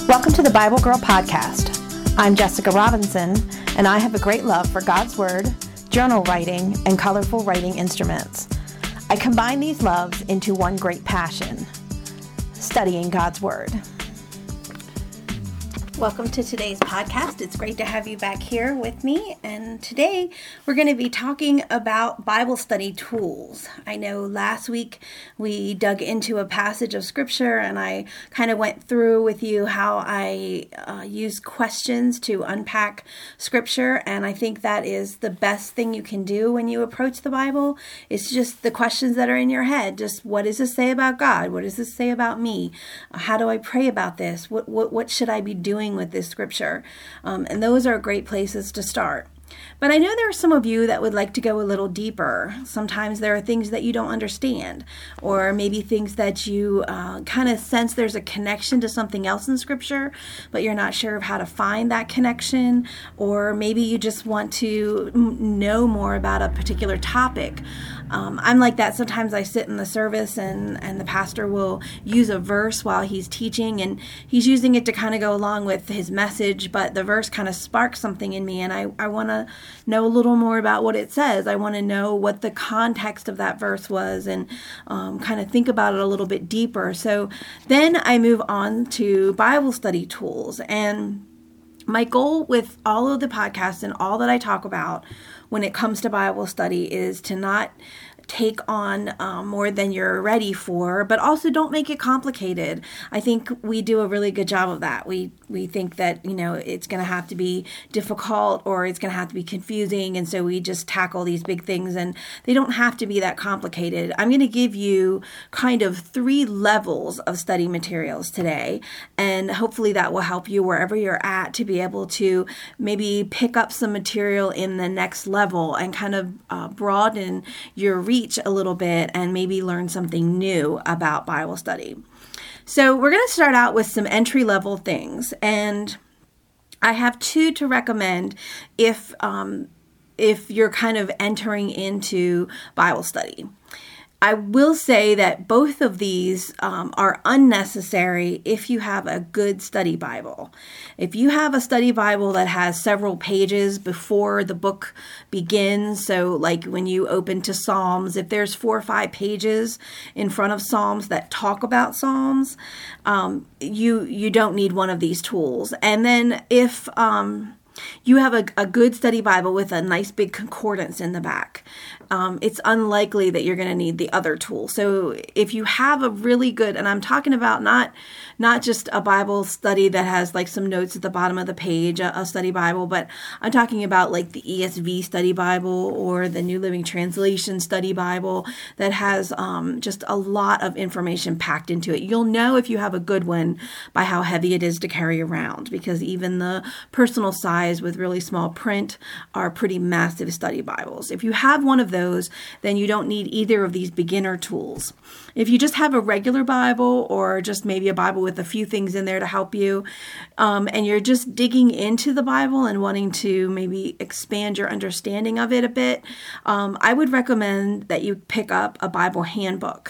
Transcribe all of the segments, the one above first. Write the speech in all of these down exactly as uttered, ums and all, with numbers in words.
Welcome to the Bible Girl Podcast. I'm Jessica Robinson, and I have a great love for God's Word, journal writing, and colorful writing instruments. I combine these loves into one great passion, studying God's Word. Welcome to today's podcast. It's great to have you back here with me. And today we're going to be talking about Bible study tools. I know last week we dug into a passage of scripture and I kind of went through with you how I uh, use questions to unpack scripture. And I think that is the best thing you can do when you approach the Bible. It's just the questions that are in your head. Just what does this say about God? What does this say about me? How do I pray about this? What, what, what should I be doing with this scripture? Um, and those are great places to start. But I know there are some of you that would like to go a little deeper. Sometimes there are things that you don't understand, or maybe things that you uh, kind of sense there's a connection to something else in scripture, but you're not sure of how to find that connection, or maybe you just want to know more about a particular topic. Um, I'm like that. Sometimes I sit in the service and, and the pastor will use a verse while he's teaching, and he's using it to kind of go along with his message, but the verse kind of sparks something in me, and I, I want to know a little more about what it says. I want to know what the context of that verse was and um, kind of think about it a little bit deeper. So then I move on to Bible study tools, and my goal with all of the podcasts and all that I talk about when it comes to Bible study is to not take on um, more than you're ready for, but also don't make it complicated. I think we do a really good job of that. We we think that, you know, it's going to have to be difficult or it's going to have to be confusing, and so we just tackle these big things, and they don't have to be that complicated. I'm going to give you kind of three levels of study materials today, and hopefully that will help you wherever you're at to be able to maybe pick up some material in the next level and kind of uh, broaden your reach a little bit and maybe learn something new about Bible study. So we're going to start out with some entry-level things, and I have two to recommend if um, if you're kind of entering into Bible study. I will say that both of these um, are unnecessary if you have a good study Bible. If you have a study Bible that has several pages before the book begins, so like when you open to Psalms, if there's four or five pages in front of Psalms that talk about Psalms, um, you you don't need one of these tools. And then if um, you have a, a good study Bible with a nice big concordance in the back, Um, it's unlikely that you're going to need the other tool. So if you have a really good, and I'm talking about not not just a Bible study that has like some notes at the bottom of the page, a, a study Bible, but I'm talking about like the E S V study Bible or the New Living Translation study Bible that has um, just a lot of information packed into it. You'll know if you have a good one by how heavy it is to carry around, because even the personal size with really small print are pretty massive study Bibles. If you have one of those, then you don't need either of these beginner tools. If you just have a regular Bible or just maybe a Bible with a few things in there to help you, um, and you're just digging into the Bible and wanting to maybe expand your understanding of it a bit, um, I would recommend that you pick up a Bible handbook.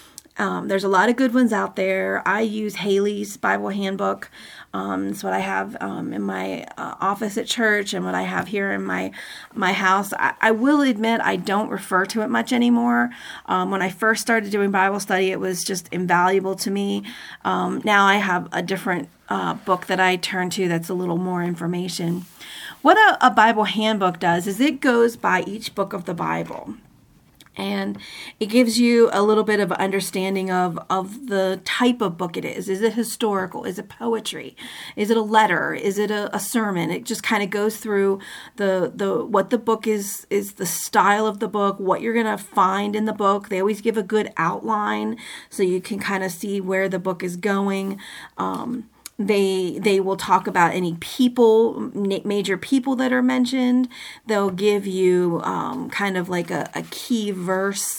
Um, there's a lot of good ones out there. I use Haley's Bible Handbook. Um, it's what I have um, in my uh, office at church and what I have here in my my house. I, I will admit I don't refer to it much anymore. Um, when I first started doing Bible study, it was just invaluable to me. Um, now I have a different uh, book that I turn to that's a little more information. What a, a Bible handbook does is it goes by each book of the Bible. And it gives you a little bit of understanding of, of the type of book it is. Is it historical? Is it poetry? Is it a letter? Is it a, a sermon? It just kind of goes through the the what the book is, is the style of the book, what you're going to find in the book. They always give a good outline so you can kind of see where the book is going. Um, They they will talk about any people, major people that are mentioned. They'll give you um, kind of like a, a key verse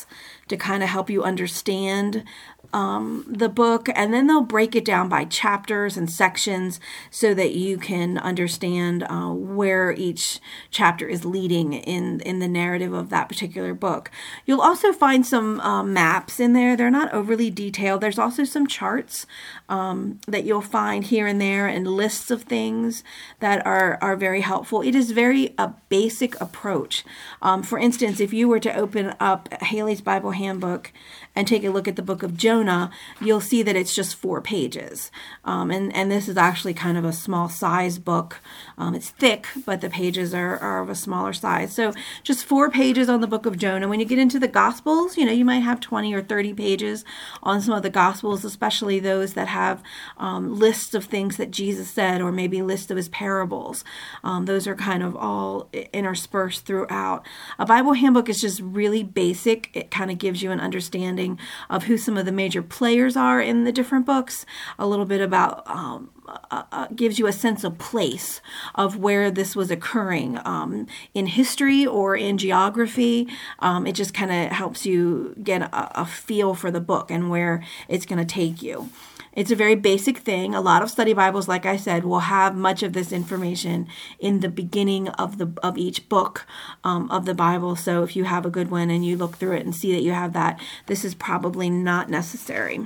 to kind of help you understand um, the book, and then they'll break it down by chapters and sections so that you can understand uh, where each chapter is leading in, in the narrative of that particular book. You'll also find some uh, maps in there. They're not overly detailed. There's also some charts um, that you'll find here and there, and lists of things that are, are very helpful. It is very a basic approach. Um, for instance, if you were to open up Haley's Bible Handbook and take a look at the book of Jonah, you'll see that it's just four pages. Um, and, and this is actually kind of a small size book. Um, it's thick, but the pages are, are of a smaller size. So just four pages on the book of Jonah. When you get into the Gospels, you know, you might have twenty or thirty pages on some of the Gospels, especially those that have um, lists of things that Jesus said, or maybe lists of his parables. Um, those are kind of all interspersed throughout. A Bible handbook is just really basic. It kind of gives you an understanding of who some of the major players are in the different books, a little bit about, um, uh, uh, gives you a sense of place of where this was occurring um, in history or in geography. Um, it just kind of helps you get a, a feel for the book and where it's going to take you. It's a very basic thing. A lot of study Bibles, like I said, will have much of this information in the beginning of the of each book um, of the Bible. So if you have a good one and you look through it and see that you have that, this is probably not necessary.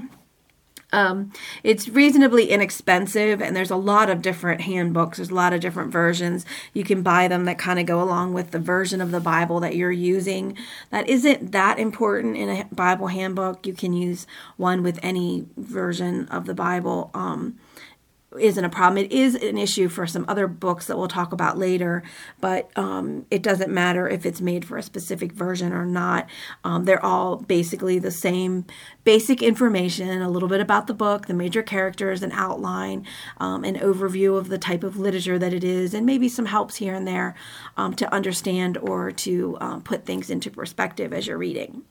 Um, it's reasonably inexpensive, and there's a lot of different handbooks. There's a lot of different versions. You can buy them that kind of go along with the version of the Bible that you're using. That isn't that important in a Bible handbook. You can use one with any version of the Bible. Um, isn't a problem. It is an issue for some other books that we'll talk about later, but um, it doesn't matter if it's made for a specific version or not. Um, they're all basically the same basic information, a little bit about the book, the major characters, an outline, um, an overview of the type of literature that it is, and maybe some helps here and there um, to understand or to um, put things into perspective as you're reading.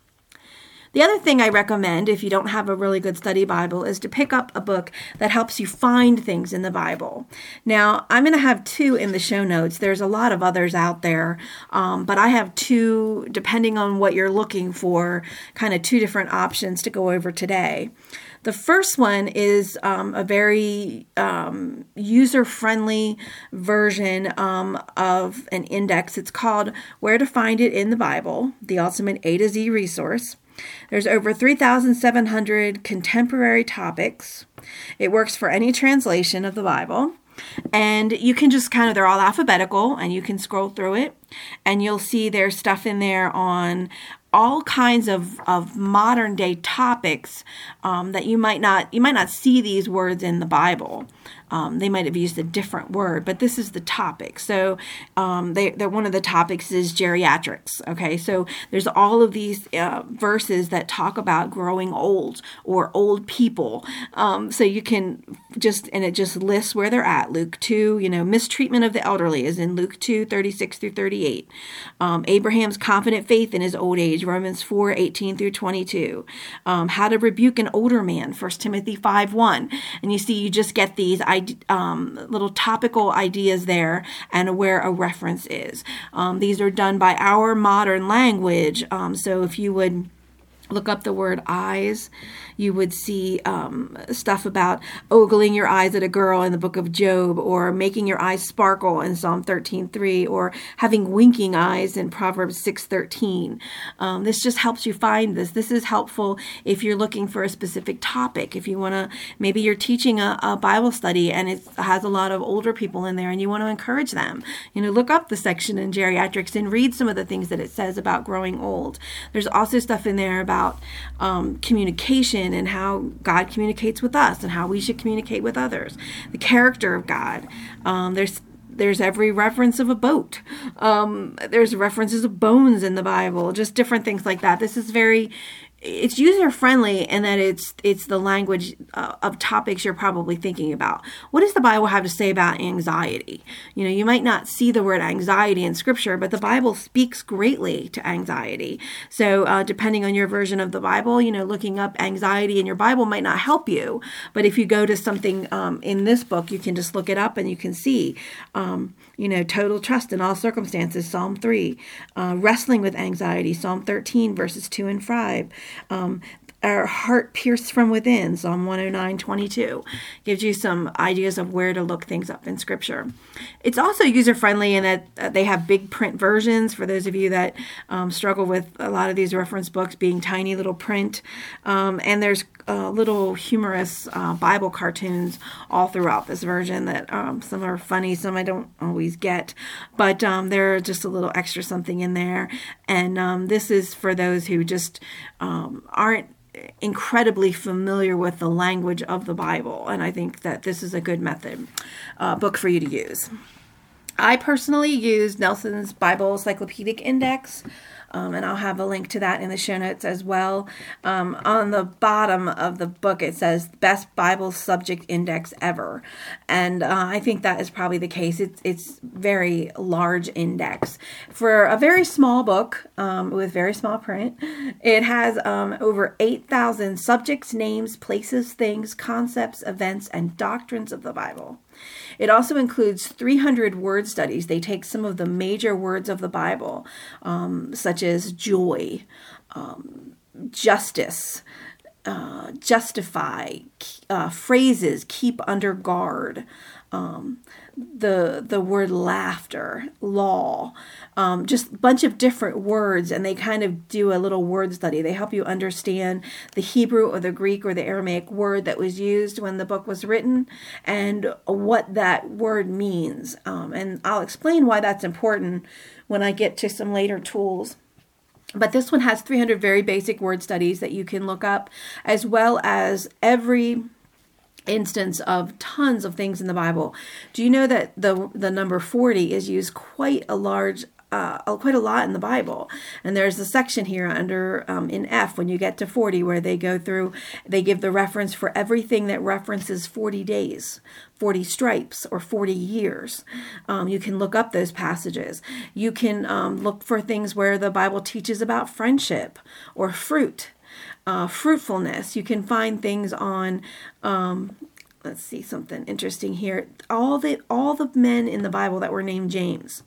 The other thing I recommend, if you don't have a really good study Bible, is to pick up a book that helps you find things in the Bible. Now, I'm going to have two in the show notes. There's a lot of others out there, um, but I have two, depending on what you're looking for, kind of two different options to go over today. The first one is um, a very um, user-friendly version um, of an index. It's called Where to Find It in the Bible, the ultimate A to Z resource. There's over three thousand seven hundred contemporary topics. It works for any translation of the Bible. And you can just kind of, they're all alphabetical, and you can scroll through it, and you'll see there's stuff in there on all kinds of, of modern day topics um, that you might not, you might not see these words in the Bible. Um, they might have used a different word, but this is the topic. So um, they, they're, one of the topics is geriatrics. Okay, so there's all of these uh, verses that talk about growing old or old people. Um, so you can just, and it just lists where they're at. Luke two, you know, mistreatment of the elderly is in Luke two, thirty-six through thirty-eight. Um, Abraham's confident faith in his old age, Romans four, eighteen through twenty-two. Um, how to rebuke an older man, First Timothy five, one. And you see, you just get these um, little topical ideas there and where a reference is. Um, these are done by our modern language. Um, so if you would look up the word eyes, you would see um, stuff about ogling your eyes at a girl in the book of Job, or making your eyes sparkle in Psalm thirteen three, or having winking eyes in Proverbs six thirteen. Um, this just helps you find this. This is helpful if you're looking for a specific topic. If you want to, maybe you're teaching a, a Bible study and it has a lot of older people in there and you want to encourage them. You know, look up the section in geriatrics and read some of the things that it says about growing old. There's also stuff in there about um, communication and how God communicates with us and how we should communicate with others. The character of God. Um, there's There's every reference of a boat. Um, there's references of bones in the Bible, just different things like that. This is very it's user friendly in that it's it's the language uh, of topics you're probably thinking about. What does the Bible have to say about anxiety? You know, you might not see the word anxiety in Scripture, but the Bible speaks greatly to anxiety. So uh, depending on your version of the Bible, you know, looking up anxiety in your Bible might not help you. But if you go to something um, in this book, you can just look it up and you can see, um, you know, total trust in all circumstances, Psalm three, uh, wrestling with anxiety, Psalm thirteen, verses two and five. Um, our heart pierced from within, Psalm one oh nine, twenty-two, gives you some ideas of where to look things up in Scripture. It's also user-friendly in that uh, they have big print versions for those of you that um, struggle with a lot of these reference books being tiny little print. Um, and there's uh, little humorous uh, Bible cartoons all throughout this version that um, some are funny, some I don't always get. But um, they're just a little extra something in there. And um, this is for those who just um, aren't incredibly familiar with the language of the Bible, and I think that this is a good method uh, book for you to use. I personally use Nelson's Bible Encyclopedic Index, um, and I'll have a link to that in the show notes as well. Um, on the bottom of the book, it says Best Bible Subject Index Ever, and uh, I think that is probably the case. It's it's very large index for a very small book um, with very small print. It has um, over eight thousand subjects, names, places, things, concepts, events, and doctrines of the Bible. It also includes three hundred word studies. They take some of the major words of the Bible, um, such as joy, um, justice, uh, justify, uh, phrases, keep under guard, um, the the word laughter, law, um, just a bunch of different words, and they kind of do a little word study. They help you understand the Hebrew or the Greek or the Aramaic word that was used when the book was written and what that word means. Um, and I'll explain why that's important when I get to some later tools. But this one has three hundred very basic word studies that you can look up, as well as every instance of tons of things in the Bible. Do you know that the the number forty is used quite a large uh, quite a lot in the Bible? And there's a section here under um, in F when you get to forty where they go through, they give the reference for everything that references forty days, forty stripes, or forty years. Um, you can look up those passages. You can um, look for things where the Bible teaches about friendship or fruit. Uh, fruitfulness. You can find things on, um, let's see, something interesting here. All the all the men in the Bible that were named James,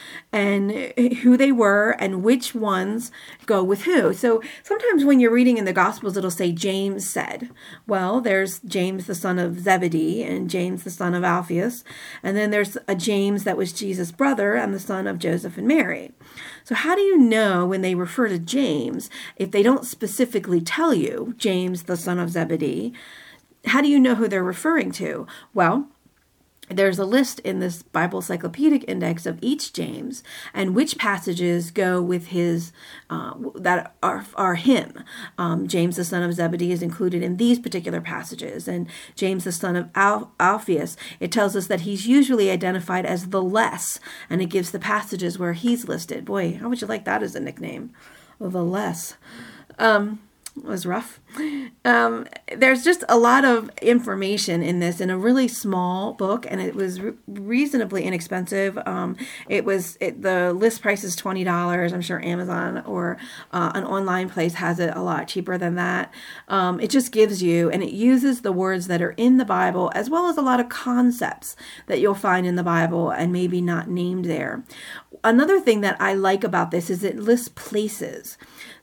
and who they were and which ones go with who. So sometimes when you're reading in the Gospels, it'll say James said. Well, there's James the son of Zebedee and James the son of Alphaeus. And then there's a James that was Jesus' brother and the son of Joseph and Mary. So how do you know when they refer to James, if they don't specifically tell you James the son of Zebedee, how do you know who they're referring to? Well, there's a list in this Bible Encyclopedic Index of each James and which passages go with his, uh, that are, are him. Um, James the son of Zebedee is included in these particular passages. And James the son of Al- Alphaeus, it tells us that he's usually identified as the less, and it gives the passages where he's listed. Boy, how would you like that as a nickname? Well, the less. Um... It was rough. Um, there's just a lot of information in this in a really small book, and it was re- reasonably inexpensive. Um, it was it, the list price is twenty dollars. I'm sure Amazon or uh, an online place has it a lot cheaper than that. Um, it just gives you, and it uses the words that are in the Bible as well as a lot of concepts that you'll find in the Bible and maybe not named there. Another thing that I like about this is it lists places.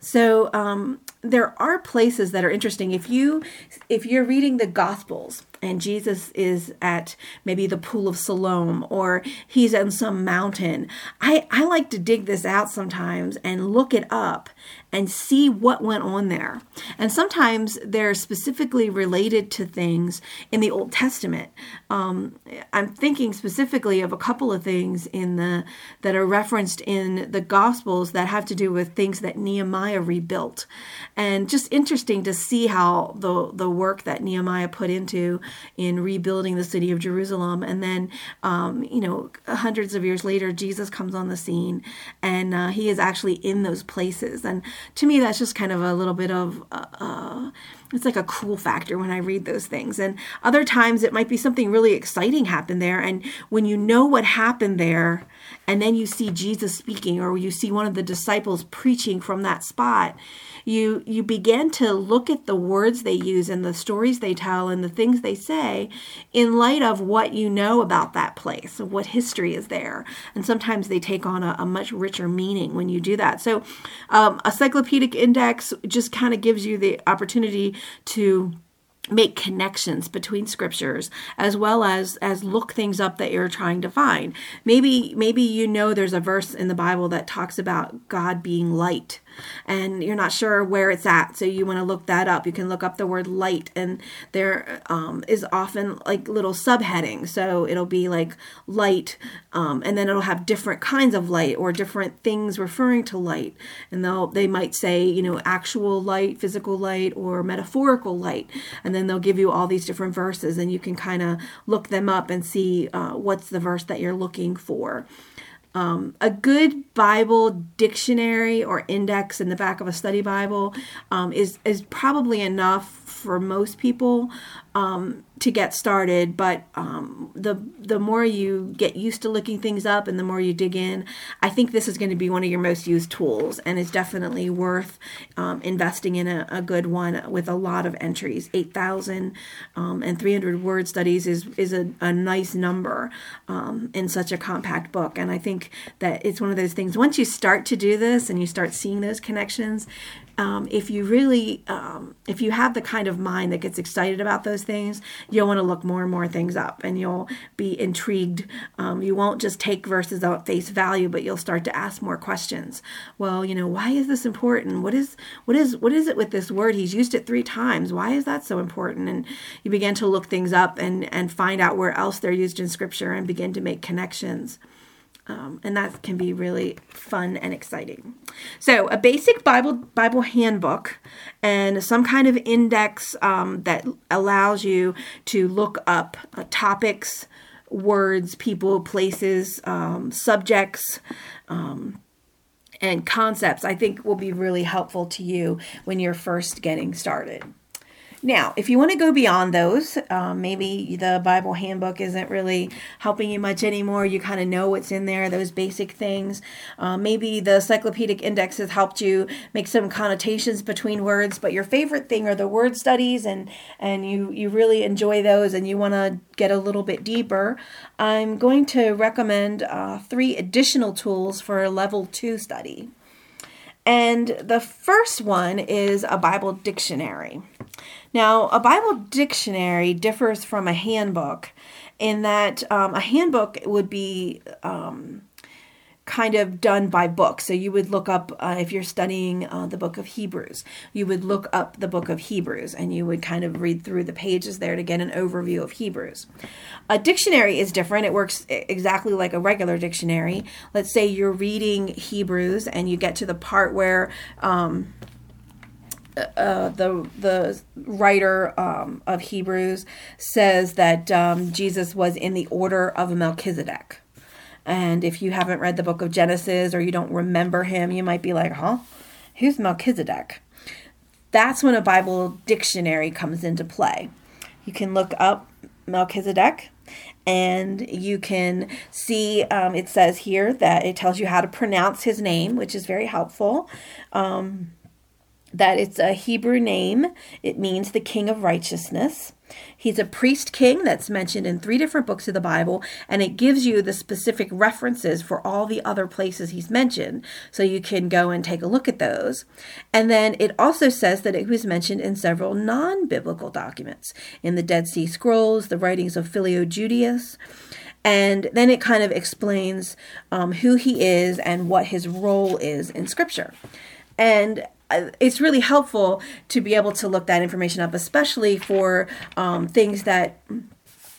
So um, there are places that are interesting. If you if you're reading the Gospels and Jesus is at maybe the Pool of Siloam or he's on some mountain, I, I like to dig this out sometimes and look it up and see what went on there. And sometimes they're specifically related to things in the Old Testament. Um, I'm thinking specifically of a couple of things in the that are referenced in the Gospels that have to do with things that Nehemiah rebuilt. And just interesting to see how the, the work that Nehemiah put into in rebuilding the city of Jerusalem. And then, um, you know, hundreds of years later, Jesus comes on the scene, and uh, he is actually in those places. And to me, that's just kind of a little bit of, uh, uh, it's like a cool factor when I read those things. And other times it might be something really exciting happened there. And when you know what happened there, and then you see Jesus speaking, or you see one of the disciples preaching from that spot, you you begin to look at the words they use and the stories they tell and the things they say in light of what you know about that place, of what history is there. And sometimes they take on a, a much richer meaning when you do that. So um, a cyclopedic index just kind of gives you the opportunity to make connections between scriptures, as well as as look things up that you're trying to find. Maybe maybe you know there's a verse in the Bible that talks about God being light, and you're not sure where it's at, so you want to look that up. You can look up the word light, and there um, is often like little subheadings. So it'll be like light, um, and then it'll have different kinds of light or different things referring to light. And they'll they might say, you know, actual light, physical light, or metaphorical light. And then they'll give you all these different verses, and you can kind of look them up and see uh, what's the verse that you're looking for. Um, a good Bible dictionary or index in the back of a study Bible um, is is probably enough for most people um, to get started. But um, the the more you get used to looking things up and the more you dig in, I think this is going to be one of your most used tools, and it's definitely worth um, investing in a, a good one with a lot of entries. eight thousand um, and three hundred word studies is is a, a nice number um, in such a compact book. And I think that it's one of those things, once you start to do this and you start seeing those connections, Um, if you really, um, if you have the kind of mind that gets excited about those things, you'll want to look more and more things up, and you'll be intrigued. Um, you won't just take verses at face value, but you'll start to ask more questions. Well, you know, why is this important? What is, what is, what is it with this word? He's used it three times. Why is that so important? And you begin to look things up and, and find out where else they're used in Scripture and begin to make connections. Um, and that can be really fun and exciting. So a basic Bible Bible handbook and some kind of index um, that allows you to look up uh, topics, words, people, places, um, subjects, um, and concepts, I think will be really helpful to you when you're first getting started. Now, if you want to go beyond those, um, maybe the Bible handbook isn't really helping you much anymore. You kind of know what's in there, those basic things. Uh, maybe the Cyclopedic Index has helped you make some connotations between words, but your favorite thing are the word studies, and, and you, you really enjoy those and you want to get a little bit deeper. I'm going to recommend uh, three additional tools for a level two study. And the first one is a Bible dictionary. Now, a Bible dictionary differs from a handbook in that um, a handbook would be um, kind of done by book. So you would look up, uh, if you're studying uh, the book of Hebrews, you would look up the book of Hebrews and you would kind of read through the pages there to get an overview of Hebrews. A dictionary is different. It works exactly like a regular dictionary. Let's say you're reading Hebrews and you get to the part where um, uh, the the writer um, of Hebrews says that um, Jesus was in the order of Melchizedek. And if you haven't read the book of Genesis or you don't remember him, you might be like, huh? Who's Melchizedek? That's when a Bible dictionary comes into play. You can look up Melchizedek and you can see, um, it says here that it tells you how to pronounce his name, which is very helpful. Um, that it's a Hebrew name. It means the King of Righteousness. He's a priest king that's mentioned in three different books of the Bible, and it gives you the specific references for all the other places he's mentioned, so you can go and take a look at those. And then it also says that it was mentioned in several non-biblical documents, in the Dead Sea Scrolls, the writings of Philo Judaeus, and then it kind of explains um, who he is and what his role is in Scripture. And it's really helpful to be able to look that information up, especially for um, things that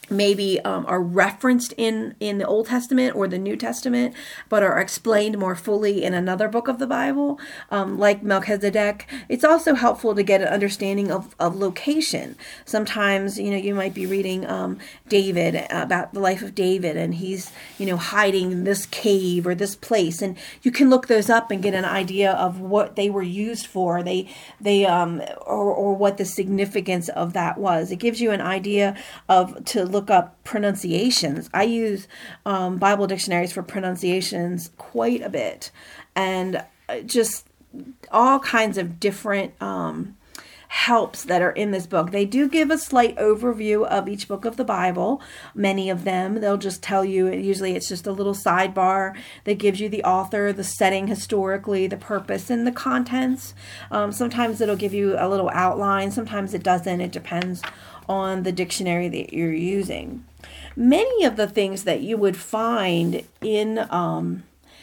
maybe um, are referenced in, in the Old Testament or the New Testament, but are explained more fully in another book of the Bible, um, like Melchizedek. It's also helpful to get an understanding of, of location. Sometimes, you know, you might be reading um, David, about the life of David, and he's, you know, hiding in this cave or this place, and you can look those up and get an idea of what they were used for, they, they, um, or, or what the significance of that was. It gives you an idea of, to look look up pronunciations. I use um, Bible dictionaries for pronunciations quite a bit, and just all kinds of different um, helps that are in this book. They do give a slight overview of each book of the Bible. Many of them, they'll just tell you, usually it's just a little sidebar that gives you the author, the setting historically, the purpose, and the contents. Um, sometimes it'll give you a little outline. Sometimes it doesn't. It depends on the dictionary that you're using. Many of the things that you would find in um,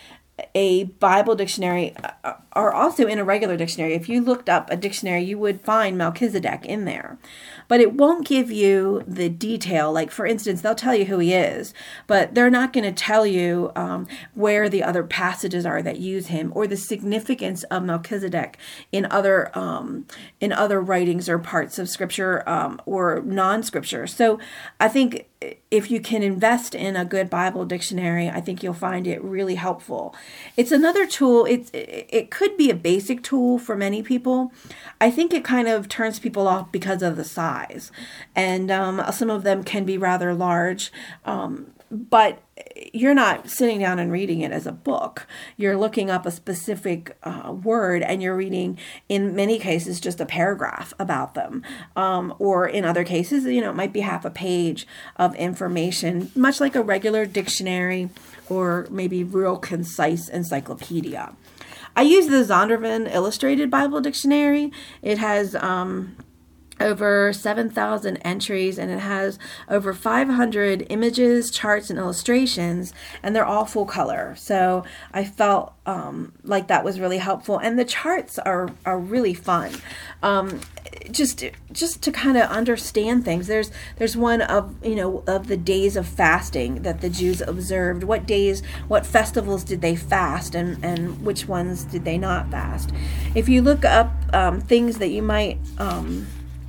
a Bible dictionary are also in a regular dictionary. If you looked up a dictionary, you would find Melchizedek in there. But it won't give you the detail. Like, for instance, they'll tell you who he is, but they're not going to tell you um, where the other passages are that use him, or the significance of Melchizedek in other um, in other writings or parts of Scripture um, or non-Scripture. So I think if you can invest in a good Bible dictionary, I think you'll find it really helpful. It's another tool. It's, it could be a basic tool for many people. I think it kind of turns people off because of the size. And um, some of them can be rather large. Um, but you're not sitting down and reading it as a book. You're looking up a specific uh, word, and you're reading, in many cases, just a paragraph about them. Um, or in other cases, you know, it might be half a page of information, much like a regular dictionary or maybe real concise encyclopedia. I use the Zondervan Illustrated Bible Dictionary. It has um, over seven thousand entries, and it has over five hundred images, charts, and illustrations, and they're all full color. So I felt um, like that was really helpful, and the charts are are really fun. Um, just just to kind of understand things. There's there's one of you know of the days of fasting that the Jews observed. What days, what festivals did they fast, and and which ones did they not fast? If you look up um, things that you might um,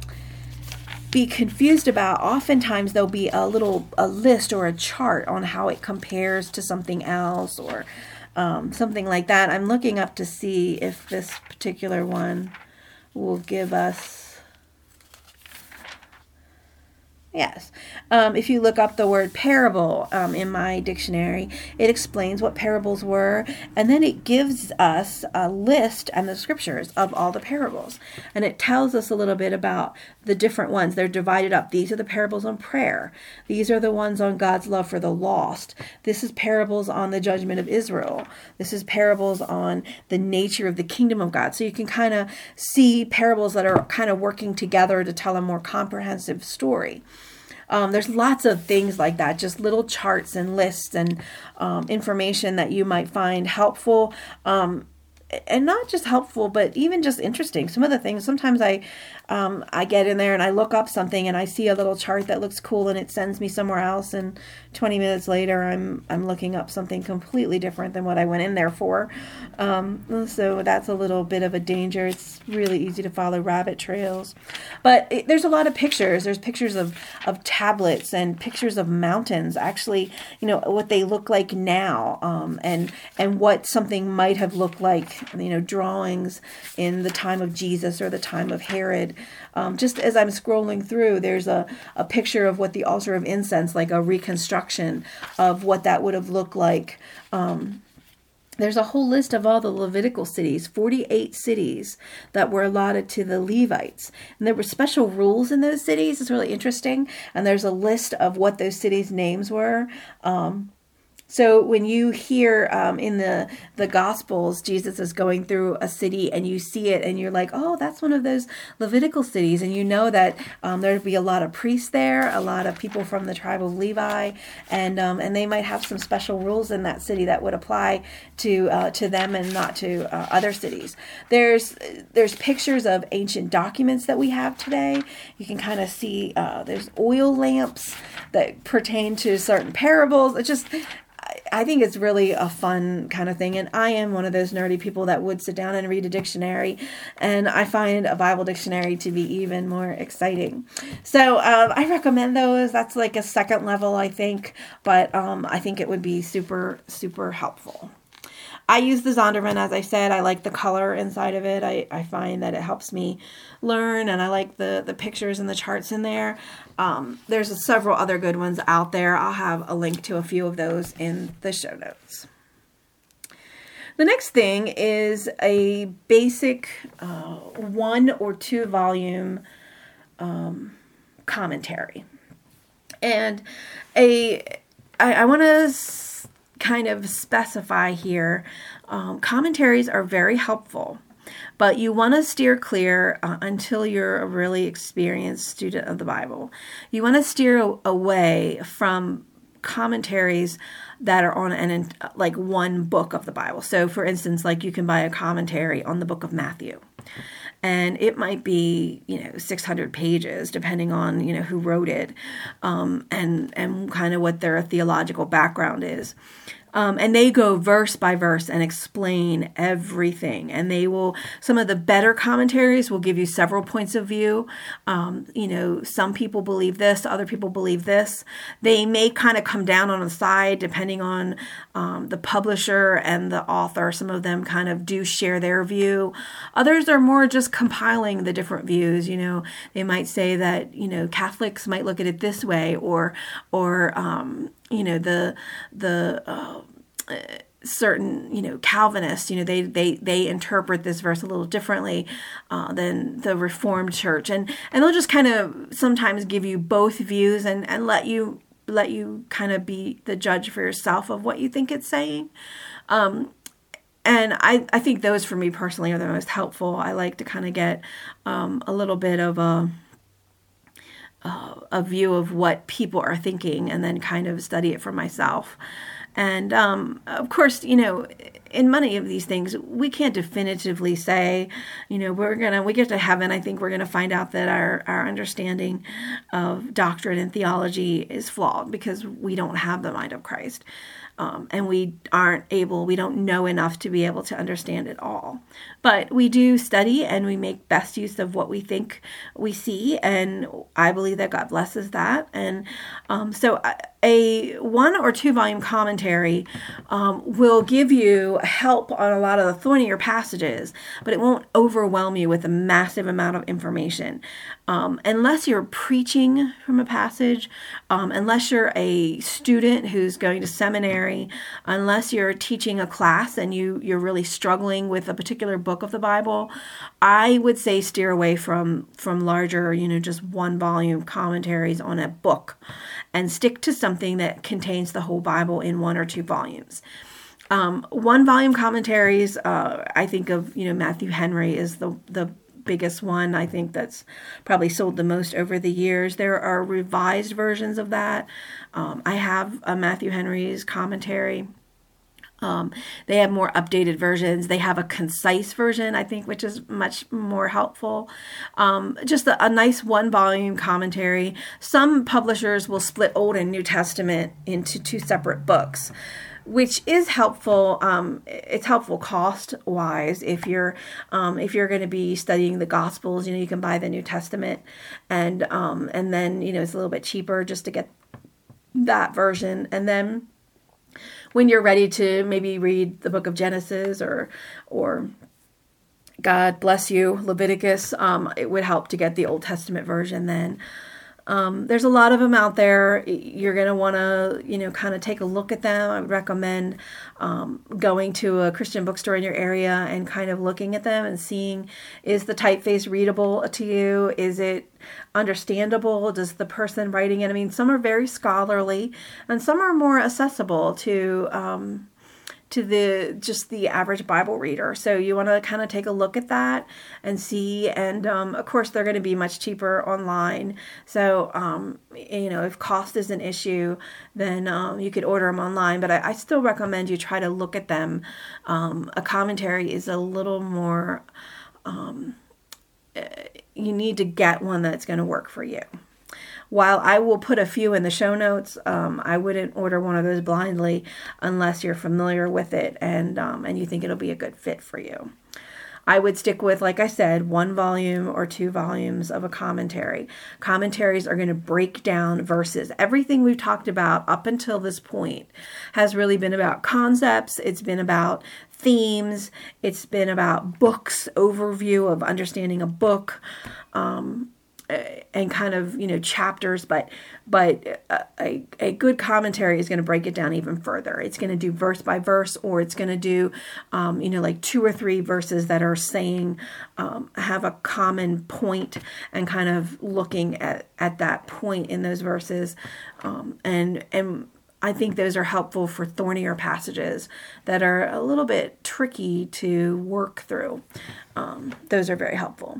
be confused about, oftentimes there'll be a little a list or a chart on how it compares to something else, or um, something like that. I'm looking up to see if this particular one will give us. Yes. Um, if you look up the word parable um, in my dictionary, it explains what parables were, and then it gives us a list and the scriptures of all the parables. And it tells us a little bit about the different ones. They're divided up. These are the parables on prayer. These are the ones on God's love for the lost. This is parables on the judgment of Israel. This is parables on the nature of the kingdom of God. So you can kind of see parables that are kind of working together to tell a more comprehensive story. Um, there's lots of things like that, just little charts and lists and um, information that you might find helpful. Um, and not just helpful, but even just interesting. Some of the things, sometimes I um, I get in there and I look up something and I see a little chart that looks cool and it sends me somewhere else, and twenty minutes later I'm I'm looking up something completely different than what I went in there for. Um, so that's a little bit of a danger. It's really easy to follow rabbit trails. But it, there's a lot of pictures. There's pictures of, of tablets and pictures of mountains, actually, you know, what they look like now, um, and and what something might have looked like, you know, drawings in the time of Jesus or the time of Herod. Um, just as I'm scrolling through, there's a, a picture of what the altar of incense, like a reconstruction of what that would have looked like. Um, there's a whole list of all the Levitical cities, forty-eight cities that were allotted to the Levites. And there were special rules in those cities. It's really interesting. And there's a list of what those cities' names were. Um, So when you hear um, in the, the Gospels, Jesus is going through a city and you see it and you're like, oh, that's one of those Levitical cities. And you know that um, there'd be a lot of priests there, a lot of people from the tribe of Levi, and um, and they might have some special rules in that city that would apply to uh, to them and not to uh, other cities. There's there's pictures of ancient documents that we have today. You can kind of see uh, there's oil lamps that pertain to certain parables. It's just, I think it's really a fun kind of thing. And I am one of those nerdy people that would sit down and read a dictionary. And I find a Bible dictionary to be even more exciting. So um, I recommend those. That's like a second level, I think. But um, I think it would be super, super helpful. I use the Zondervan, as I said. I like the color inside of it. I, I find that it helps me learn, and I like the, the pictures and the charts in there. Um, there's several other good ones out there. I'll have a link to a few of those in the show notes. The next thing is a basic uh, one or two volume um, commentary. And a I, I want to kind of specify here, um, commentaries are very helpful, but you want to steer clear uh, until you're a really experienced student of the Bible. You want to steer away from commentaries that are on an like one book of the Bible. So for instance, like you can buy a commentary on the book of Matthew, and it might be, you know, six hundred pages, depending on, you know, who wrote it, um, and, and kind of what their theological background is. Um, and they go verse by verse and explain everything. And they will, some of the better commentaries will give you several points of view. Um, you know, some people believe this, other people believe this. They may kind of come down on the side depending on um, the publisher and the author. Some of them kind of do share their view. Others are more just compiling the different views. You know, they might say that, you know, Catholics might look at it this way, or, or, um, you know, the, the, uh, certain, you know, Calvinists, you know, they, they, they interpret this verse a little differently, uh, than the Reformed Church. And, and they'll just kind of sometimes give you both views and, and let you, let you kind of be the judge for yourself of what you think it's saying. Um, And I, I think those for me personally are the most helpful. I like to kind of get, um, a little bit of a, Uh, a view of what people are thinking and then kind of study it for myself. And um, of course, you know, in many of these things, we can't definitively say, you know, we're going to, we get to heaven, I think we're going to find out that our, our understanding of doctrine and theology is flawed because we don't have the mind of Christ. Um, and we aren't able, we don't know enough to be able to understand it all. But we do study and we make best use of what we think we see. And I believe that God blesses that. And um, so a one or two volume commentary um, will give you help on a lot of the thornier passages, but it won't overwhelm you with a massive amount of information. Um, unless you're preaching from a passage, um, unless you're a student who's going to seminary, unless you're teaching a class and you, you're really struggling with a particular book of the Bible, I would say steer away from, from larger, you know, just one volume commentaries on a book and stick to something that contains the whole Bible in one or two volumes. Um, one volume commentaries, uh, I think of, you know, Matthew Henry is the, the biggest one. I think that's probably sold the most over the years. There are revised versions of that. Um, I have a Matthew Henry's commentary. Um, they have more updated versions. They have a concise version, I think, which is much more helpful. Um, just a, a nice one volume commentary. Some publishers will split Old and New Testament into two separate books, which is helpful. Um, it's helpful cost wise. If you're, um, if you're going to be studying the Gospels, you know, you can buy the New Testament and, um, and then, you know, it's a little bit cheaper just to get that version. And then when you're ready to maybe read the book of Genesis or, or God bless you, Leviticus, um, it would help to get the Old Testament version then. Um, there's a lot of them out there. You're going to want to, you know, kind of take a look at them. I would recommend um, going to a Christian bookstore in your area and kind of looking at them and seeing, is the typeface readable to you? Is it understandable? Does the person writing it? I mean, some are very scholarly and some are more accessible to um, to the just the average Bible reader. So you want to kind of take a look at that and see. And um, of course, they're going to be much cheaper online. So um, you know, if cost is an issue, then um, you could order them online. But I, I still recommend you try to look at them. Um, a commentary is a little more. Um, you need to get one that's going to work for you. While I will put a few in the show notes, um, I wouldn't order one of those blindly unless you're familiar with it and um, and you think it'll be a good fit for you. I would stick with, like I said, one volume or two volumes of a commentary. Commentaries are going to break down verses. Everything we've talked about up until this point has really been about concepts. It's been about themes. It's been about books, overview of understanding a book. Um, and kind of, you know, chapters, but but a, a good commentary is going to break it down even further. It's going to do verse by verse, or it's going to do, um, you know, like two or three verses that are saying, um, have a common point and kind of looking at, at that point in those verses. Um, and, and I think those are helpful for thornier passages that are a little bit tricky to work through. Um, those are very helpful.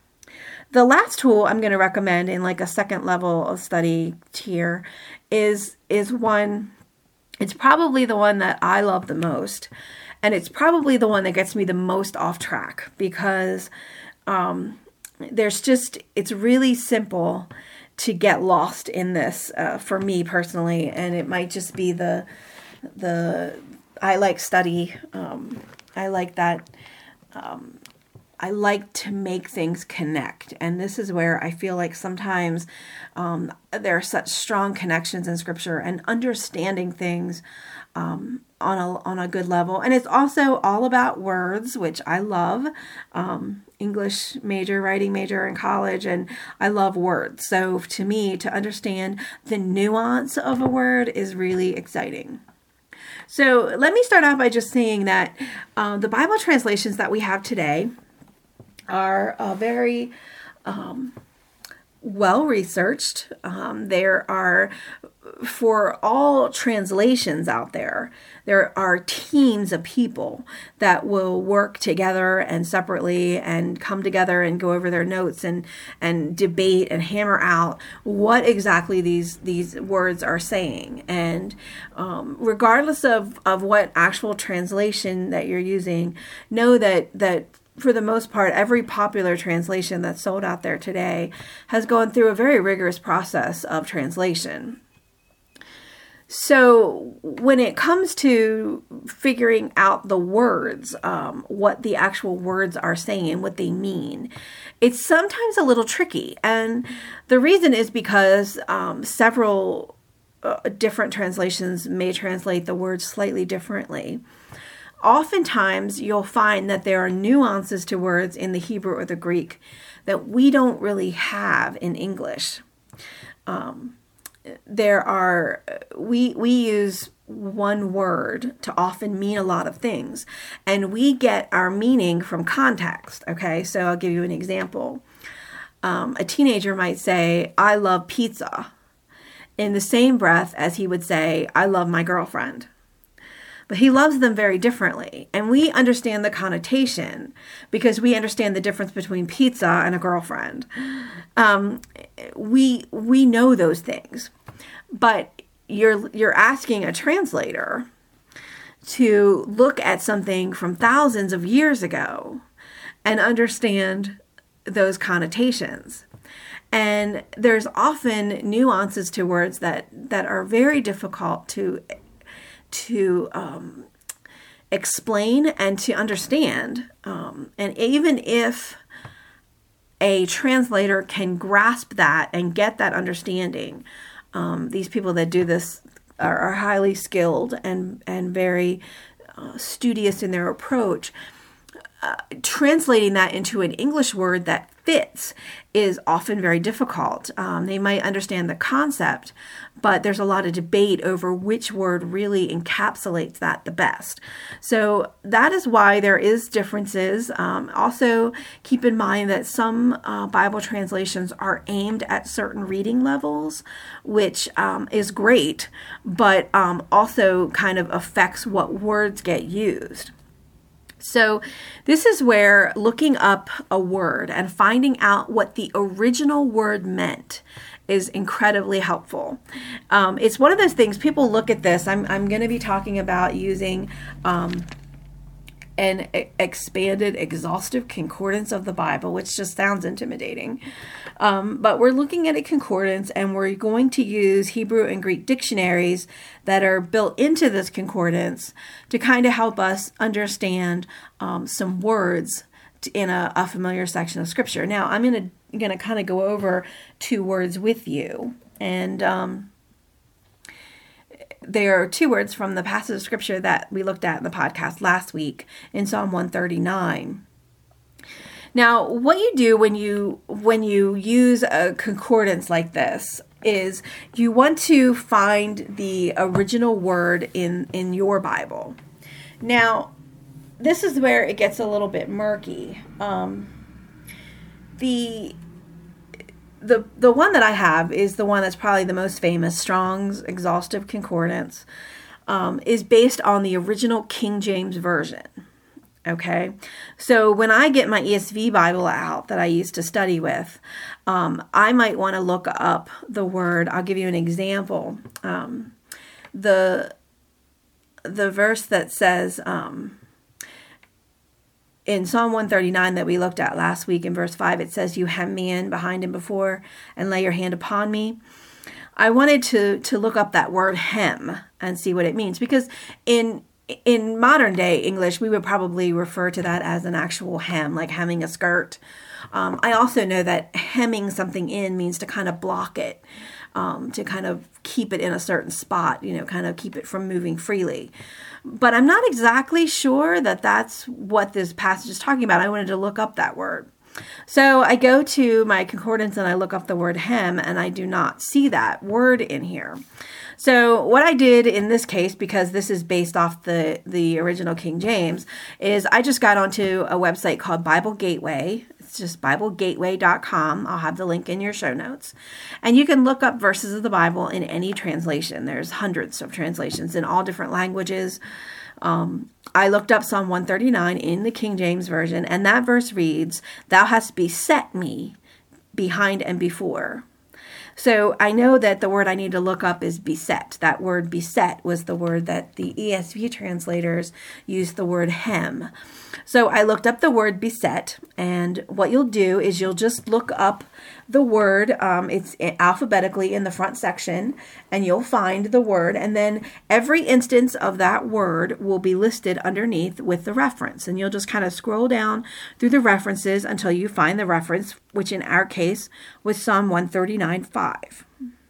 The last tool I'm going to recommend in like a second level of study tier is is one, it's probably the one that I love the most, and it's probably the one that gets me the most off track because um, there's just, it's really simple to get lost in this uh, for me personally, and it might just be the, the I like study, um, I like that um I like to make things connect. And this is where I feel like sometimes um, there are such strong connections in Scripture and understanding things um, on a on a good level. And it's also all about words, which I love. Um, English major, writing major in college, and I love words. So to me, to understand the nuance of a word is really exciting. So let me start out by just saying that uh, the Bible translations that we have today are uh, very um, well researched. Um, there are, for all translations out there, there are teams of people that will work together and separately and come together and go over their notes and and debate and hammer out what exactly these these words are saying. And um, regardless of, of what actual translation that you're using, know that that for the most part, every popular translation that's sold out there today has gone through a very rigorous process of translation. So when it comes to figuring out the words, um, what the actual words are saying and what they mean, it's sometimes a little tricky. And the reason is because um, several uh, different translations may translate the words slightly differently. Oftentimes, you'll find that there are nuances to words in the Hebrew or the Greek that we don't really have in English. Um, there are, we we use one word to often mean a lot of things, and we get our meaning from context, okay? So I'll give you an example. Um, a teenager might say, I love pizza, in the same breath as he would say, I love my girlfriend. But he loves them very differently. And we understand the connotation because we understand the difference between pizza and a girlfriend. Um, we we know those things. But you're you're asking a translator to look at something from thousands of years ago and understand those connotations. And there's often nuances to words that, that are very difficult to to um, explain and to understand. Um, and even if a translator can grasp that and get that understanding, um, these people that do this are, are highly skilled and, and very uh, studious in their approach. uh, translating that into an English word that fits is often very difficult. Um, they might understand the concept, but there's a lot of debate over which word really encapsulates that the best. So that is why there is differences. Um, also, keep in mind that some uh, Bible translations are aimed at certain reading levels, which um, is great, but um, also kind of affects what words get used. So this is where looking up a word and finding out what the original word meant is incredibly helpful. Um, it's one of those things, people look at this. I'm, I'm going to be talking about using um, an expanded, exhaustive concordance of the Bible, which just sounds intimidating. Um, but we're looking at a concordance, and we're going to use Hebrew and Greek dictionaries that are built into this concordance to kind of help us understand um, some words in a, a familiar section of Scripture. Now, I'm going to going to kind of go over two words with you, and um, there are two words from the passage of Scripture that we looked at in the podcast last week in Psalm one thirty-nine. Now, what you do when you when you use a concordance like this is you want to find the original word in, in your Bible. Now, this is where it gets a little bit murky. Um, the the the one that I have is the one that's probably the most famous, Strong's Exhaustive Concordance, um, is based on the original King James Version. Okay, so when I get my E S V Bible out that I used to study with, um, I might want to look up the word. I'll give you an example. Um, the the verse that says um, in Psalm one thirty-nine that we looked at last week in verse five, it says, "You hem me in behind and before, and lay your hand upon me." I wanted to to look up that word hem and see what it means, because in In modern day English, we would probably refer to that as an actual hem, like hemming a skirt. Um, I also know that hemming something in means to kind of block it, um, to kind of keep it in a certain spot, you know, kind of keep it from moving freely. But I'm not exactly sure that that's what this passage is talking about. I wanted to look up that word. So I go to my concordance and I look up the word hem, and I do not see that word in here. So what I did in this case, because this is based off the, the original King James, is I just got onto a website called Bible Gateway. It's just bible gateway dot com. I'll have the link in your show notes. And you can look up verses of the Bible in any translation. There's hundreds of translations in all different languages. Um, I looked up Psalm one thirty-nine in the King James Version, and that verse reads, "Thou hast beset me behind and before." So I know that the word I need to look up is beset. That word beset was the word that the E S V translators used the word hem. So I looked up the word beset, and what you'll do is you'll just look up the word. Um, it's alphabetically in the front section, and you'll find the word, and then every instance of that word will be listed underneath with the reference, and you'll just kind of scroll down through the references until you find the reference, which in our case was Psalm one thirty-nine five.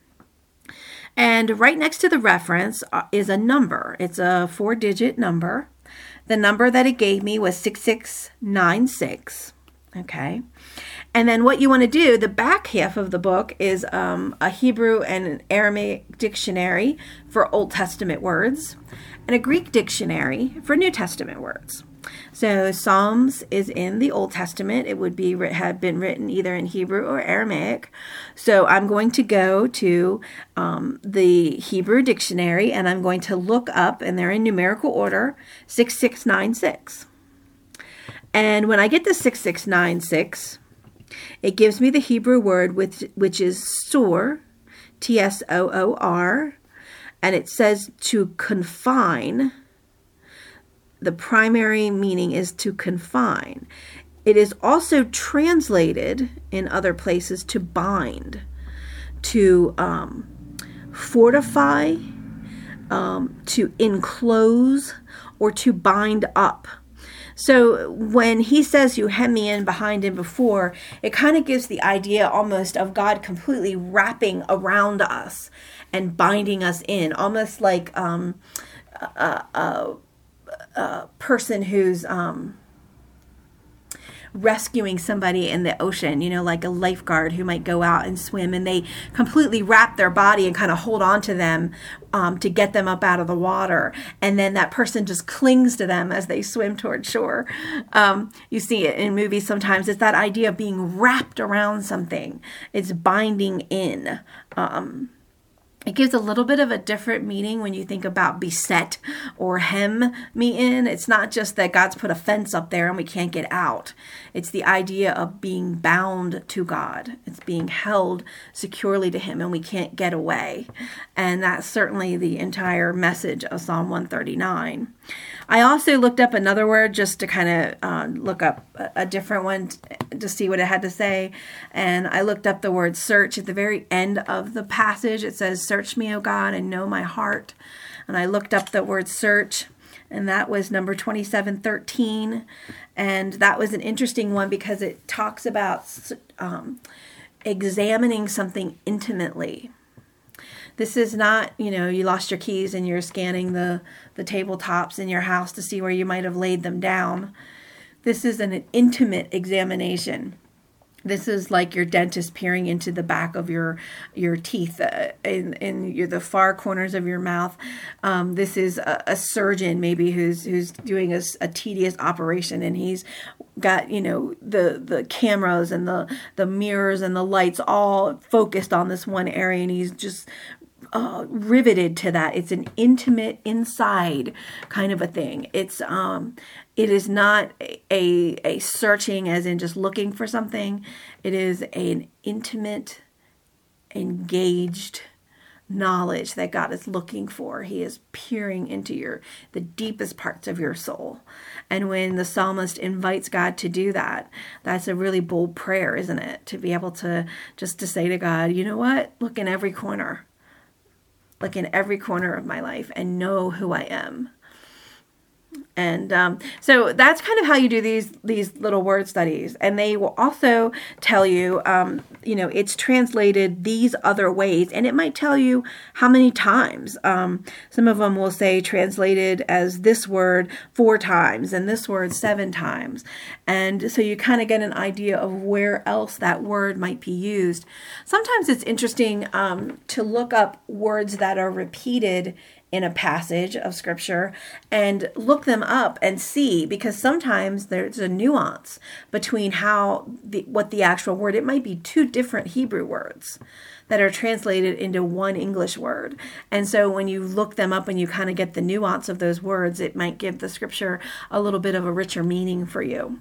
And right next to the reference is a number. It's a four-digit number. The number that it gave me was six six nine six. Okay. And then what you want to do, the back half of the book is um, a Hebrew and an Aramaic dictionary for Old Testament words, and a Greek dictionary for New Testament words. So Psalms is in the Old Testament. It would be have been written either in Hebrew or Aramaic. So I'm going to go to um, the Hebrew dictionary, and I'm going to look up, and they're in numerical order, six six nine six. And when I get to six six nine six, it gives me the Hebrew word which, which is soor, T S O O R, and it says to confine. The primary meaning is to confine. It is also translated in other places to bind, to um, fortify, um, to enclose, or to bind up. So when he says you hem me in behind and before, it kind of gives the idea almost of God completely wrapping around us and binding us in, almost like um, a, a, a person who's um, rescuing somebody in the ocean, you know, like a lifeguard who might go out and swim, and they completely wrap their body and kind of hold on to them um, to get them up out of the water. And then that person just clings to them as they swim toward shore. Um, you see it in movies sometimes. It's that idea of being wrapped around something. It's binding in. Um, It gives a little bit of a different meaning when you think about beset or hem me in. It's not just that God's put a fence up there and we can't get out. It's the idea of being bound to God. It's being held securely to Him and we can't get away. And that's certainly the entire message of Psalm one thirty-nine. I also looked up another word just to kind of uh, look up a, a different one t- to see what it had to say. And I looked up the word search at the very end of the passage. It says, "Search me, O God, and know my heart." And I looked up the word search, and that was number twenty-seven thirteen. And that was an interesting one because it talks about um, examining something intimately. This is not, you know, you lost your keys and you're scanning the, the tabletops in your house to see where you might have laid them down. This is an intimate examination. This is like your dentist peering into the back of your your teeth uh, in, in your, the far corners of your mouth. Um, this is a, a surgeon maybe who's who's doing a, a tedious operation, and he's got, you know, the the cameras and the, the mirrors and the lights all focused on this one area, and he's just Uh, riveted to that. It's an intimate inside kind of a thing. It's um, it is not a a searching as in just looking for something. It is an intimate, engaged knowledge that God is looking for. He is peering into your the deepest parts of your soul. And when the psalmist invites God to do that, that's a really bold prayer, isn't it? To be able to just to say to God, you know what? Look in every corner. Look in every corner of my life and know who I am. And um, so that's kind of how you do these these little word studies. And they will also tell you, um, you know, it's translated these other ways. And it might tell you how many times. Um, some of them will say translated as this word four times and this word seven times. And so you kind of get an idea of where else that word might be used. Sometimes it's interesting um, to look up words that are repeated in a passage of scripture and look them up and see, because sometimes there's a nuance between how the what the actual word, it might be two different Hebrew words that are translated into one English word. And so when you look them up and you kind of get the nuance of those words, it might give the scripture a little bit of a richer meaning for you.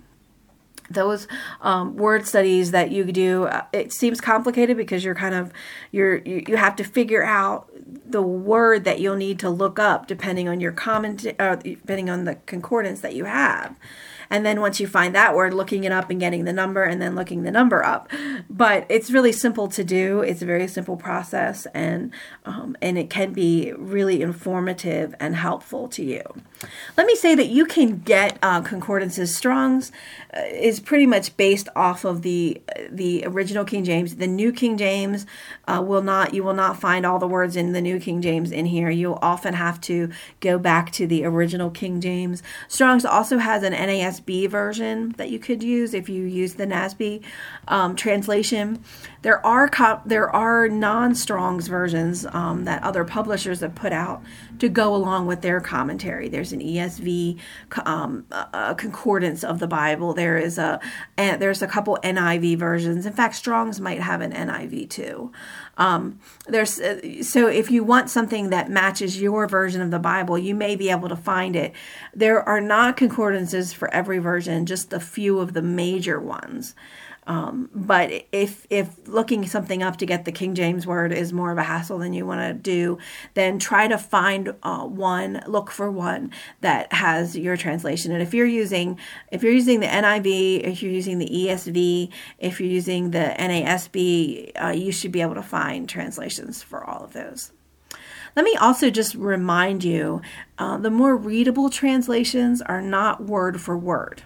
Those um, word studies that you do, uh, it seems complicated because you're kind of, you're, you, you have to figure out the word that you'll need to look up depending on your comment, uh, depending on the concordance that you have. And then once you find that word, looking it up and getting the number and then looking the number up. But it's really simple to do. It's a very simple process, and um, and it can be really informative and helpful to you. Let me say that you can get uh, concordances. Strong's uh, is pretty much based off of the the original King James. The New King James uh, will not, you will not find all the words in the New King James in here. You'll often have to go back to the original King James. Strong's also has an N A S B version that you could use if you use the N A S B um, translation. There are co- there are non-Strong's versions um, that other publishers have put out to go along with their commentary. There's an E S V um, a concordance of the Bible. There is a and there's a couple N I V versions. In fact, Strong's might have an N I V too. Um, there's uh, so if you want something that matches your version of the Bible, you may be able to find it. There are not concordances for every version, just a few of the major ones. Um, but if if looking something up to get the King James word is more of a hassle than you want to do, then try to find uh, one, look for one that has your translation. And if you're using if you're using the N I V, if you're using the E S V, if you're using the N A S B, uh, you should be able to find translations for all of those. Let me also just remind you, uh, the more readable translations are not word for word.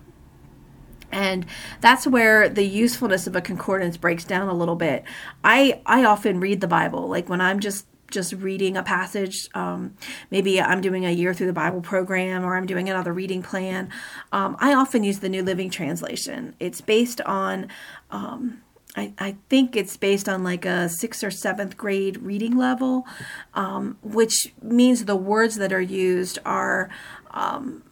And that's where the usefulness of a concordance breaks down a little bit. I, I often read the Bible, like when I'm just just reading a passage. Um, maybe I'm doing a year through the Bible program, or I'm doing another reading plan. Um, I often use the New Living Translation. It's based on, um, I, I think it's based on like a sixth or seventh grade reading level, um, which means the words that are used are um,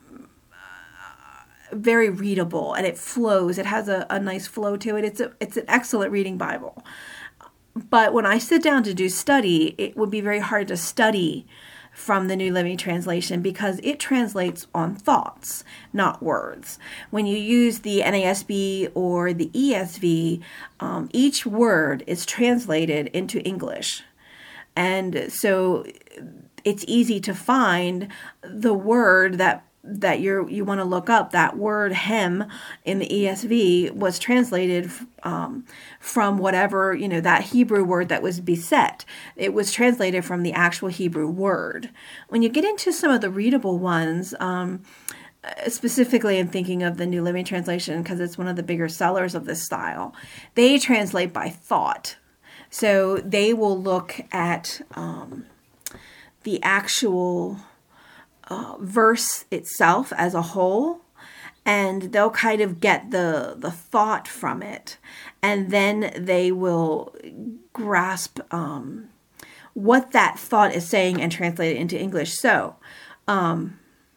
very readable, and it flows. It has a, a nice flow to it. It's a, it's an excellent reading Bible. But when I sit down to do study, it would be very hard to study from the New Living Translation because it translates on thoughts, not words. When you use the N A S B or the E S V, um, each word is translated into English. And so it's easy to find the word that that you you want to look up. That word hem in the E S V was translated um, from whatever, you know, that Hebrew word that was beset. It was translated from the actual Hebrew word. When you get into some of the readable ones, um, specifically I'm thinking of the New Living Translation because it's one of the bigger sellers of this style, they translate by thought. So they will look at um, the actual Uh, verse itself as a whole, and they'll kind of get the the thought from it, and then they will grasp um, what that thought is saying and translate it into English. So, um,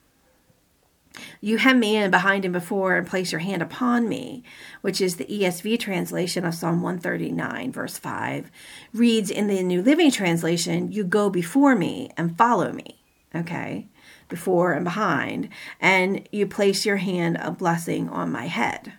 you hem me in behind and before and place your hand upon me, which is the E S V translation of Psalm one thirty-nine, verse five, reads in the New Living Translation, you go before me and follow me. Okay? Before and behind, and you place your hand a blessing on my head.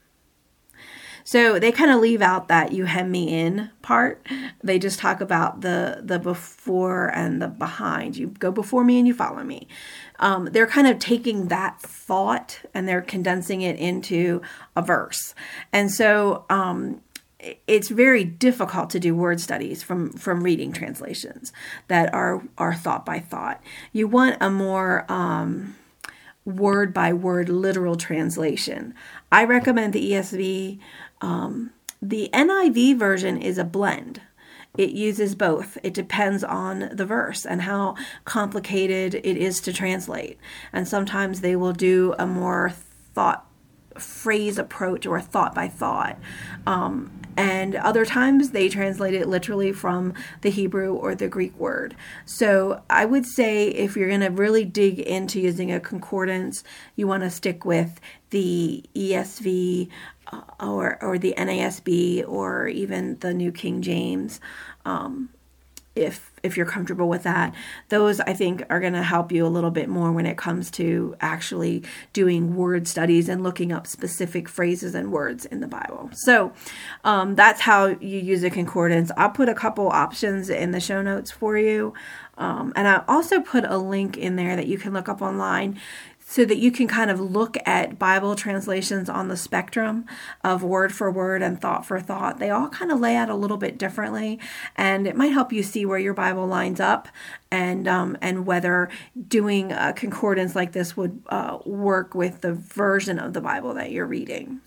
So they kind of leave out that you hem me in part. They just talk about the the before and the behind. You go before me and you follow me. Um, they're kind of taking that thought and they're condensing it into a verse. And so um, it's very difficult to do word studies from, from reading translations that are, are thought by thought. You want a more um, word by word literal translation. I recommend the E S V. Um, the N I V version is a blend. It uses both. It depends on the verse and how complicated it is to translate. And sometimes they will do a more thought phrase approach or thought by thought. Um, and other times they translate it literally from the Hebrew or the Greek word. So I would say if you're going to really dig into using a concordance, you want to stick with the E S V uh, or, or the N A S B or even the New King James. Um, if if you're comfortable with that. Those, I think, are going to help you a little bit more when it comes to actually doing word studies and looking up specific phrases and words in the Bible. So um, that's how you use a concordance. I'll put a couple options in the show notes for you. Um, and I also put a link in there that you can look up online so that you can kind of look at Bible translations on the spectrum of word for word and thought for thought. They all kind of lay out a little bit differently, and it might help you see where your Bible lines up and um, and whether doing a concordance like this would uh, work with the version of the Bible that you're reading.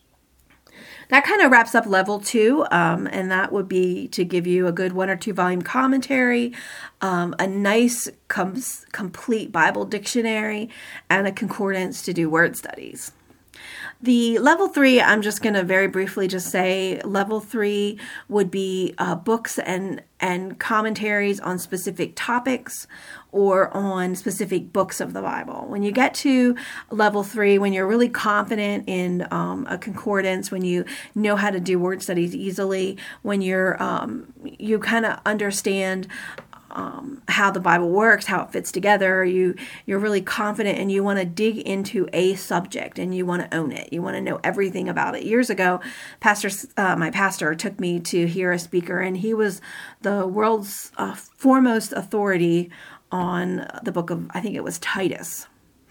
That kind of wraps up level two, um, and that would be to give you a good one or two volume commentary, um, a nice com- complete Bible dictionary, and a concordance to do word studies. The level three, I'm just going to very briefly just say level three would be uh, books and, and commentaries on specific topics or on specific books of the Bible. When you get to level three, when you're really confident in um, a concordance, when you know how to do word studies easily, when you're um, you kind of understand Um, how the Bible works, how it fits together, you, you're really confident and you want to dig into a subject and you want to own it. You want to know everything about it. Years ago, pastor, uh, my pastor took me to hear a speaker, and he was the world's uh, foremost authority on the book of, I think it was Titus.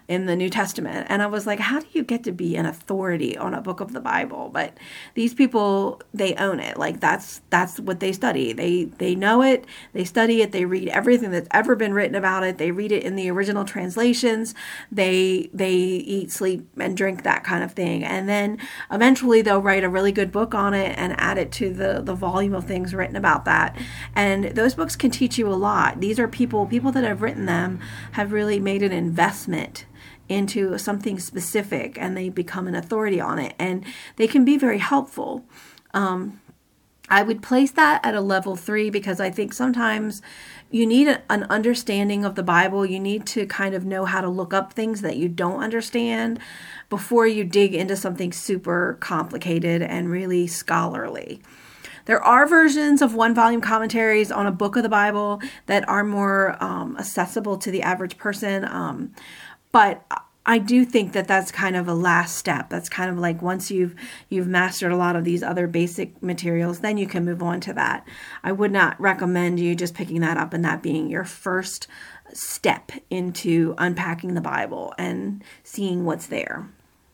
in the New Testament. And I was like, how do you get to be an authority on a book of the Bible? But these people, they own it. Like that's that's what they study. They they know it. They study it. They read everything that's ever been written about it. They read it in the original translations. They they eat, sleep, and drink that kind of thing. And then eventually they'll write a really good book on it and add it to the, the volume of things written about that. And those books can teach you a lot. These are people, people that have written them have really made an investment into something specific, and they become an authority on it, and they can be very helpful. Um, I would place that at a level three because I think sometimes you need a, an understanding of the Bible. You need to kind of know how to look up things that you don't understand before you dig into something super complicated and really scholarly. There are versions of one-volume commentaries on a book of the Bible that are more um, accessible to the average person, um, but I do think that that's kind of a last step. That's kind of like once you've you've mastered a lot of these other basic materials, then you can move on to that. I would not recommend you just picking that up and that being your first step into unpacking the Bible and seeing what's there.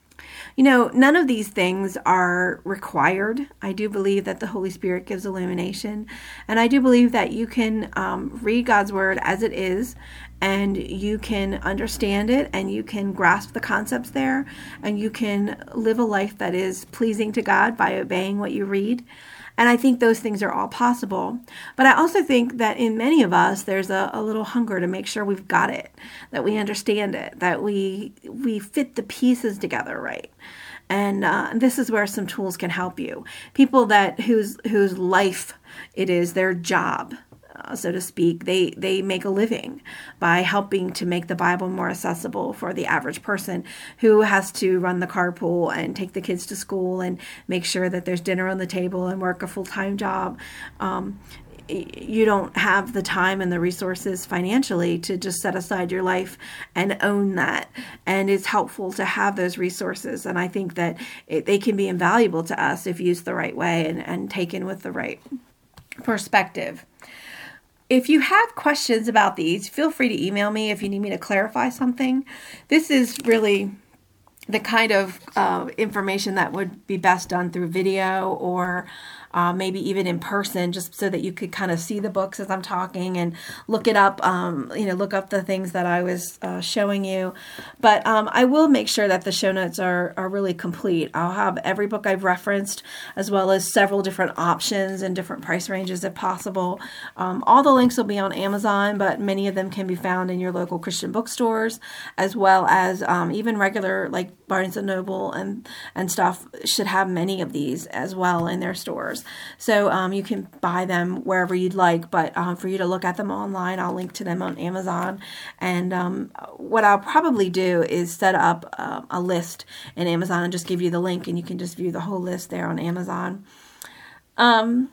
You know, none of these things are required. I do believe that the Holy Spirit gives illumination, and I do believe that you can um, read God's Word as it is, and you can understand it, and you can grasp the concepts there, and you can live a life that is pleasing to God by obeying what you read. And I think those things are all possible. But I also think that in many of us, there's a, a little hunger to make sure we've got it, that we understand it, that we we fit the pieces together right. And uh, this is where some tools can help you. People that whose whose life it is their job, Uh, so to speak, they, they make a living by helping to make the Bible more accessible for the average person who has to run the carpool and take the kids to school and make sure that there's dinner on the table and work a full-time job. Um, you don't have the time and the resources financially to just set aside your life and own that. And it's helpful to have those resources. And I think that it, they can be invaluable to us if used the right way and, and taken with the right perspective. If you have questions about these, feel free to email me if you need me to clarify something. This is really the kind of uh, information that would be best done through video or uh, maybe even in person, just so that you could kind of see the books as I'm talking and look it up, um, you know, look up the things that I was uh, showing you. But um, I will make sure that the show notes are, are really complete. I'll have every book I've referenced, as well as several different options and different price ranges if possible. Um, all the links will be on Amazon, but many of them can be found in your local Christian bookstores, as well as um, even regular, like Barnes and Noble and, and stuff should have many of these as well in their stores. So um, you can buy them wherever you'd like, but um, for you to look at them online, I'll link to them on Amazon. And um, what I'll probably do is set up uh, a list in Amazon and just give you the link, and you can just view the whole list there on Amazon. Um,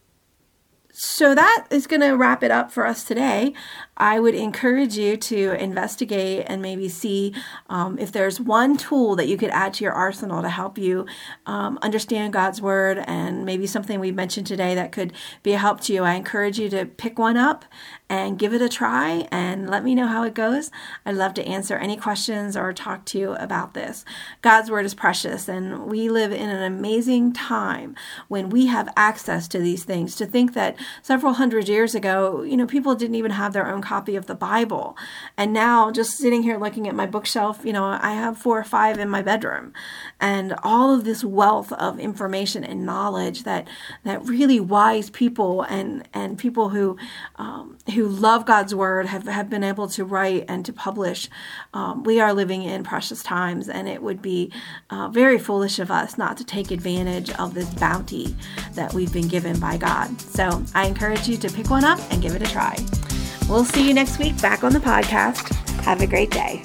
So that is going to wrap it up for us today. I would encourage you to investigate and maybe see um, if there's one tool that you could add to your arsenal to help you um, understand God's Word, and maybe something we mentioned today that could be a help to you. I encourage you to pick one up and give it a try and let me know how it goes. I'd love to answer any questions or talk to you about this. God's Word is precious, and we live in an amazing time when we have access to these things. To think that several hundred years ago, you know, people didn't even have their own copy of the Bible. And now, just sitting here looking at my bookshelf, you know, I have four or five in my bedroom. And all of this wealth of information and knowledge that that really wise people and, and people who um, who love God's Word have, have been able to write and to publish. Um, we are living in precious times, and it would be uh, very foolish of us not to take advantage of this bounty that we've been given by God. So I encourage you to pick one up and give it a try. We'll see you next week back on the podcast. Have a great day.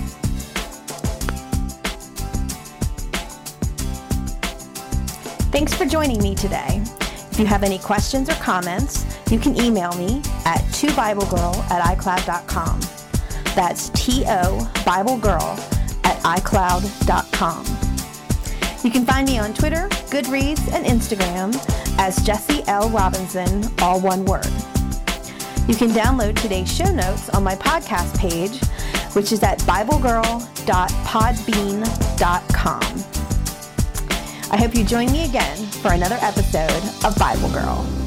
Thanks for joining me today. If you have any questions or comments, you can email me at to bible girl at i cloud dot com. That's T O Bible Girl at i cloud dot com. You can find me on Twitter, Goodreads, and Instagram as Jessie L. Robinson, all one word. You can download today's show notes on my podcast page, which is at bible girl dot podbean dot com. I hope you join me again for another episode of Bible Girl.